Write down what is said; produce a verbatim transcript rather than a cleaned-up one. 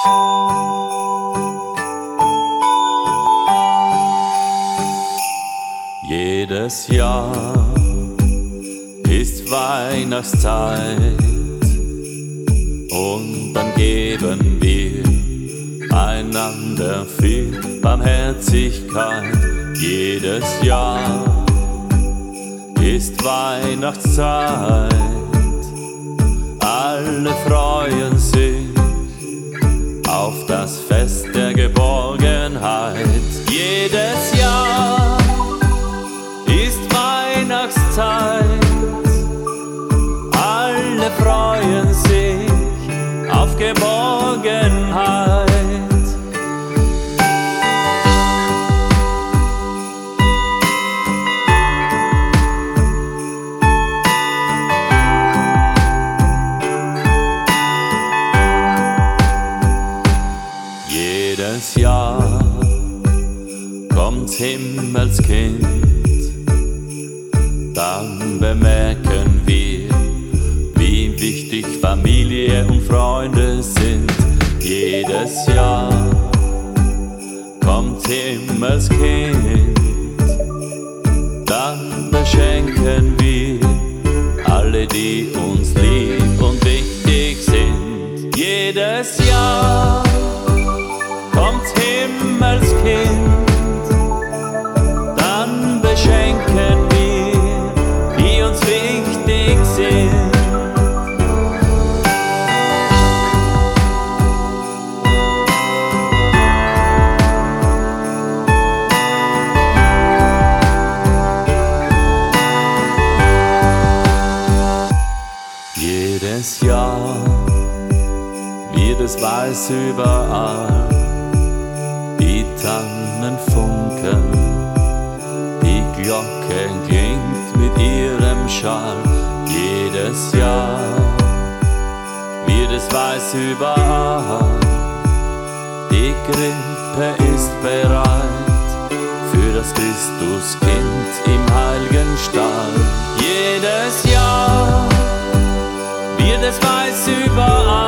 Jedes Jahr ist Weihnachtszeit und dann geben wir einander viel Barmherzigkeit. Jedes Jahr ist Weihnachtszeit, alle freuen sich auf das Fest der Geborgenheit. Jedes Jahr ist Weihnachtszeit, alle freuen sich auf Geborgenheit. Jedes Jahr kommt's Himmelskind, dann bemerken wir, wie wichtig Familie und Freunde sind. Jedes Jahr kommt Himmelskind, dann beschenken wir alle, die uns lieb und wichtig sind. Jedes Jahr kommt Himmelskind, dann beschenken wir, die uns wichtig sind. Jedes Jahr wird es weiß überall, die Tannen funkeln, die Glocke klingt mit ihrem Schall. Jedes Jahr wird es weiß überall, die Krippe ist bereit für das Christuskind im heiligen Stall. Jedes Jahr wird es weiß überall,